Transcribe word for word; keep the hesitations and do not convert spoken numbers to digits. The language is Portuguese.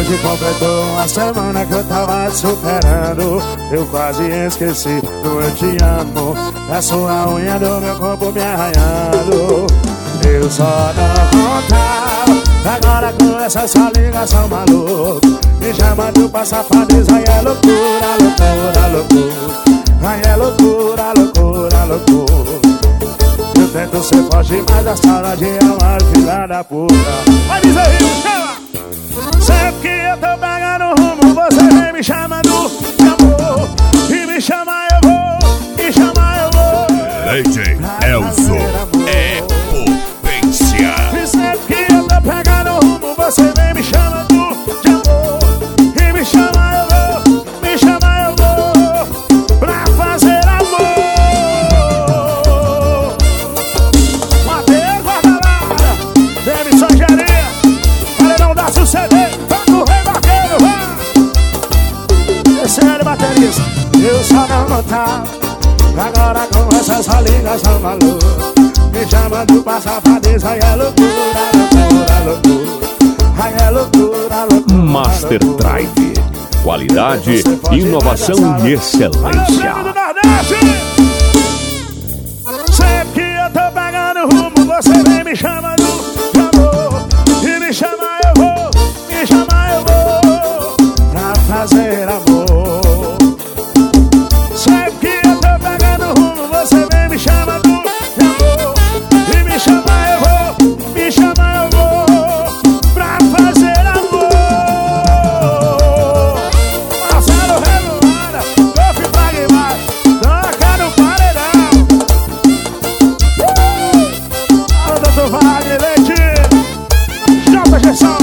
que completou uma semana que eu tava te superando. Eu quase esqueci do eu te amo. A sua unha do meu corpo me arranhando. Eu só não contava. Agora com essa sua ligação maluca, me chama de pra safadeza. Aí é loucura, loucura, loucura. Aí é loucura, loucura, loucura. Eu tento ser forte, mas a saudade é uma filha da puta. Vai dizer isso, chama! Sempre que eu tô pegando rumo, você vem me chamando de amor. E me chama eu vou, me chama eu vou. D J Elzo é potência. E sempre que eu tô pegando rumo, você vem me chamando de amor. E me chama eu vou, me chama eu vou, pra fazer amor. Mateus Guardalada, Demi Sogeria, paredão da suceder. Sério, baterista, eu só não notava. Agora com essa sua ligação maluca, me chamando pra safadeza. Aí é loucura, loucura, loucura. Aí é loucura, loucura. Master Drive, qualidade, inovação e excelência. Sempre que eu tô pegando rumo, você vem me chamando de amor. E me chama eu vou, me chama eu vou, pra fazer amor. Wagner Leite, J G